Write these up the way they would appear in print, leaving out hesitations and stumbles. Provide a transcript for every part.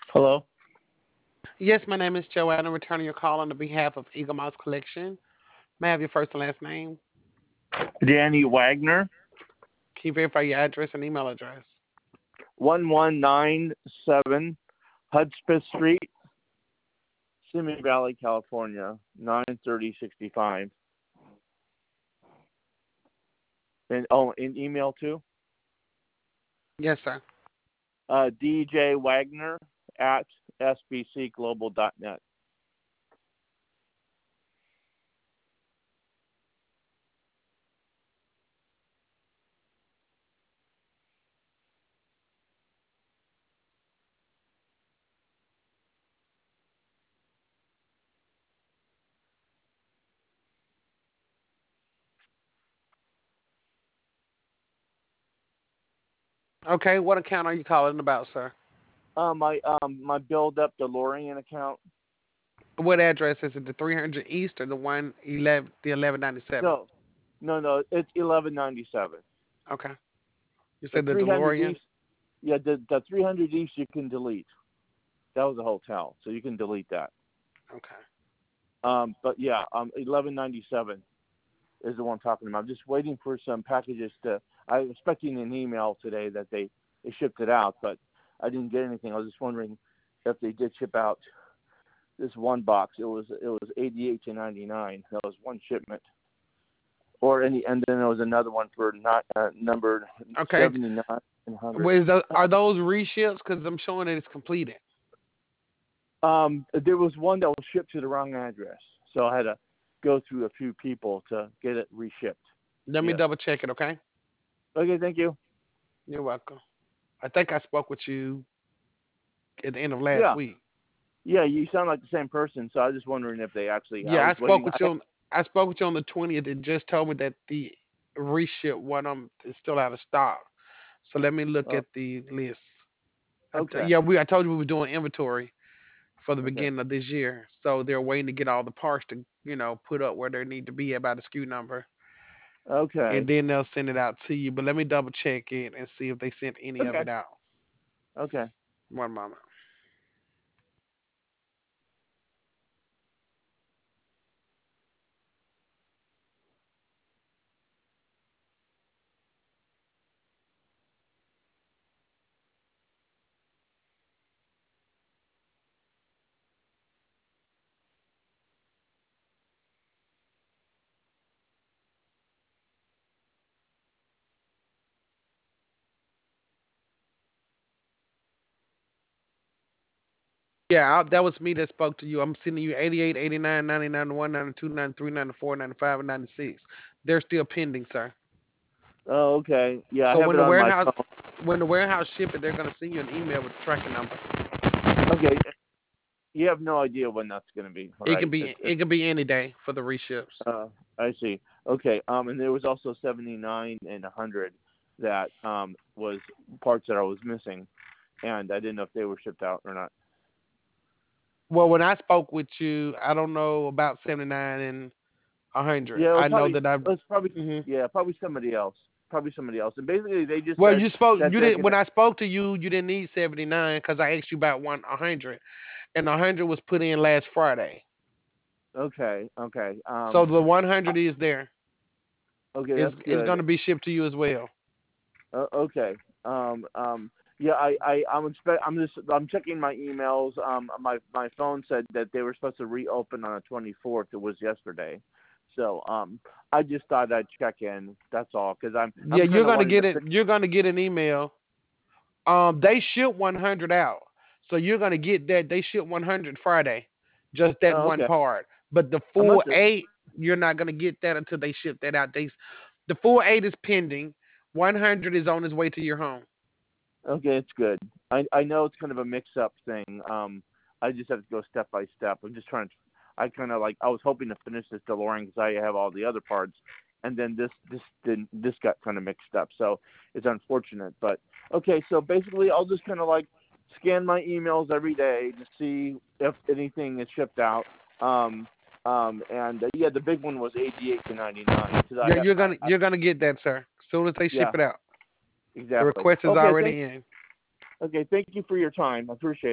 Hello, Yes, my name is Joanne. I'm returning your call on the behalf of Eagle Mouse Collection. May I have your first and last name? Danny Wagner, Can you verify your address and email address? 1197 Hudspeth Street, Simi Valley, California, 93065. And in email too, Yes, sir. DJ Wagner at sbcglobal.net. Okay, what account are you calling about, sir? My build up DeLorean account. What address is it? The 300 East or the 1197? No, no, it's 1197. Okay. You The said the 300 DeLorean? East, yeah, the 300 East you can delete. That was a hotel, so you can delete that. Okay. But yeah, 1197 is the one I'm talking about. I'm just waiting for some packages to. I was expecting an email today that they shipped it out, but I didn't get anything. I was just wondering if they did ship out this one box. It was 88 to 99. That was one shipment, or any, and then there was another one for not numbered Okay. 79 and 100. Are those reships? Because I'm showing that it's completed. There was one that was shipped to the wrong address, so I had to go through a few people to get it reshipped. Let me Yes. double check it, okay? Okay, thank you. You're welcome. I think I spoke with you at the end of last Yeah, week. yeah, you sound like the same person, so I was just wondering if they actually. I Yeah, was waiting. I spoke with you on the 20th. It just told me that the reship one is still out of stock. So let me look Uh, at the list. okay, Yeah, I told you we were doing inventory for the okay, beginning of this year. So they're waiting to get all the parts to, put up where they need to be at by the SKU number. And okay, then they'll send it out to you. But let me double check it and see if they sent any of okay, it out. okay. One moment. Yeah, that was me that spoke to you. I'm sending you 88, 89, 99, 1, 92, 93, 94, 95, and 96. They're still pending, sir. Oh, okay. Yeah, I So have it on my phone. when the warehouse ship it, they're gonna send you an email with the tracking number. Okay, you have no idea when that's going to be, right? It can be any day for the reships. Uh, I see. Okay. And there was also 79 and 100 that was parts that I was missing, and I didn't know if they were shipped out or not. Well, when I spoke with you, I don't know about 79 and 100. Yeah, I know that I. it was probably Mhm. yeah, probably somebody else. Probably somebody else. And basically, they just Well, said that you they're didn't gonna. when I spoke to you, you didn't need 79 because I asked you about 100, and 100 was put in last Friday. Okay, okay, So the uh, 100 is there. okay, It's that's it's good. gonna be shipped to you as well. Okay, yeah, I'm checking my emails. My phone said that they were supposed to reopen on the 24th. It was yesterday, so I just thought I'd check in. That's all, because Yeah, I'm kind of wanting to fix. you're gonna get an email. They ship 100 out, so you're gonna get that. They ship 100 Friday, just that Oh, one okay, part. But the I full must have. eight, you're not gonna get that until they ship that out. The full eight is pending. 100 is on its way to your home. Okay, it's good. I know it's kind of a mix-up thing. I just have to go step by step. I'm just trying to. I kind of like. I was hoping to finish this DeLorean because I have all the other parts, and then this got kind of mixed up. So it's unfortunate, but okay. So basically, I'll just kind of like scan my emails every day to see if anything is shipped out. Um, and yeah, the big one was 88 to 99 because I Yeah, got you're gonna get that, sir. As soon as they ship yeah, it out. The exactly. request is Okay, already in. okay. Thank you for your time. I appreciate it.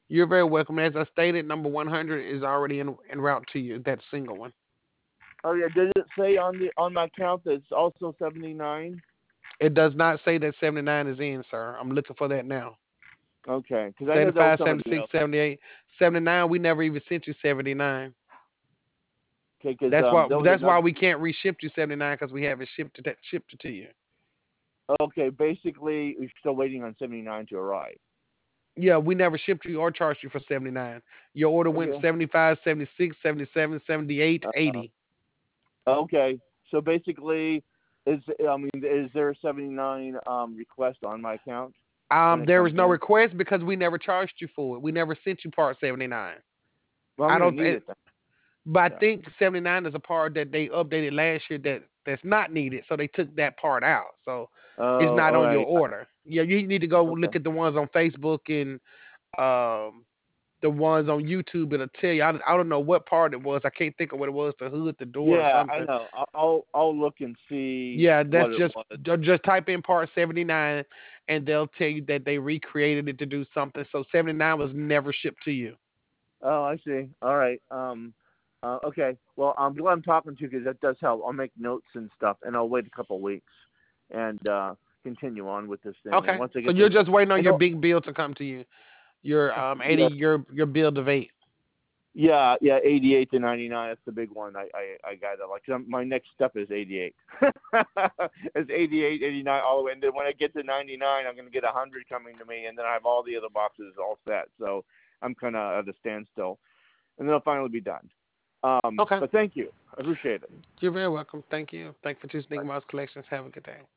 You're very welcome. As I stated, number 100 is already en route to you. That single one. Oh yeah, did it say on my account that it's also 79? It does not say that 79 is in, sir. I'm looking for that now. Okay, because I know that was 75, somebody 76, else. 78, 79. We never even sent you 79. Okay, because That's why there was that's why another. we can't reship you 79 because we haven't shipped it to you. Okay, basically we're still waiting on 79 to arrive. Yeah, we never shipped you or charged you for 79. Your order went Okay. 75, 76, 77, 78, Uh, 80. okay, so basically, is there a 79 request on my account when it There comes was no in? request because we never charged you for it. We never sent you part 79. Well, I'm I gonna don't need it then. but I Yeah. think 79 is a part that they updated last year that's not needed, so they took that part out. So it's Oh, not all on your right. order. Yeah, you need to go Okay. look at the ones on Facebook and um the ones on YouTube. It'll tell you. I don't know what part it was. I can't think of what it was. The hood, the door, or Yeah, I something. know. I'll look and see Yeah, that's what it was. just type in part 79, and they'll tell you that they recreated it to do something. So 79 was never shipped to you. Oh, I see. All right. Okay. Well, I'm glad I'm talking to you because that does help. I'll make notes and stuff, and I'll wait a couple of weeks and continue on with this thing. And Okay, once I so get you're the, just waiting on I your know. big bill to come to you. Your 80 Yeah, your bill of 8. yeah, 88 to 99. That's the big one. I got it. Like my next step is 88. It's 88, 89 all the way, and then when I get to 99, I'm gonna get 100 coming to me, and then I have all the other boxes all set. So I'm kind of at a standstill, and then I'll finally be done. Okay. But thank you. I appreciate it. You're very welcome. Thank you. Thank you for choosing Nick Mouse Collections. Have a good day.